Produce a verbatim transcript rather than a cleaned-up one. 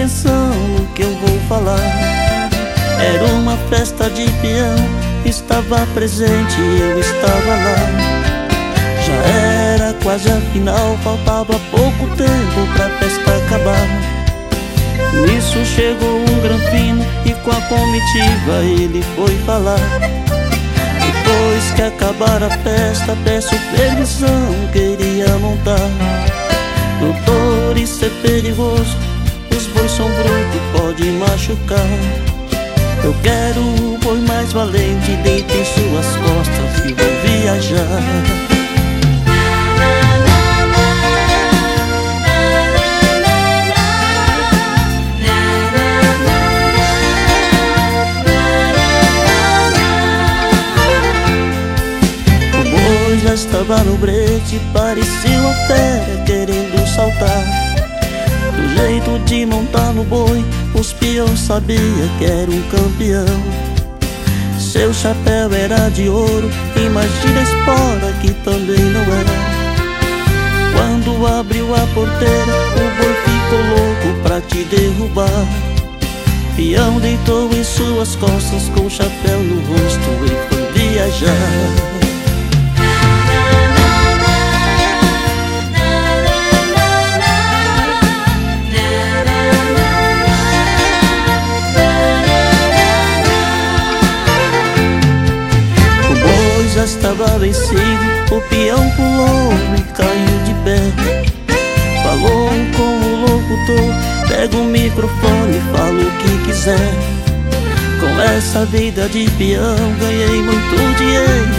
atenção no que eu vou falar. Era uma festa de peão, estava presente e eu estava lá. Já era quase a final, faltava pouco tempo pra festa acabar. Nisso chegou um granfino e com a comitiva ele foi falar. Depois que acabar a festa, peço permissão, queria montar. Doutor, isso é perigoso, os bois são brutos, pode machucar. Eu quero o boi mais valente, deito em suas costas e vou viajar. Já estava no brete, parecia uma fera querendo saltar. Do jeito de montar no boi, os peões sabia que era um campeão. Seu chapéu era de ouro, imagina a espora que também não era. Quando abriu a porteira, o boi ficou louco pra te derrubar. Peão deitou em suas costas com o chapéu no rosto e foi viajar. Já estava vencido, o peão pulou e caiu de pé. Falou com o locutor, pega o microfone e fala o que quiser. Com essa vida de peão ganhei muito dinheiro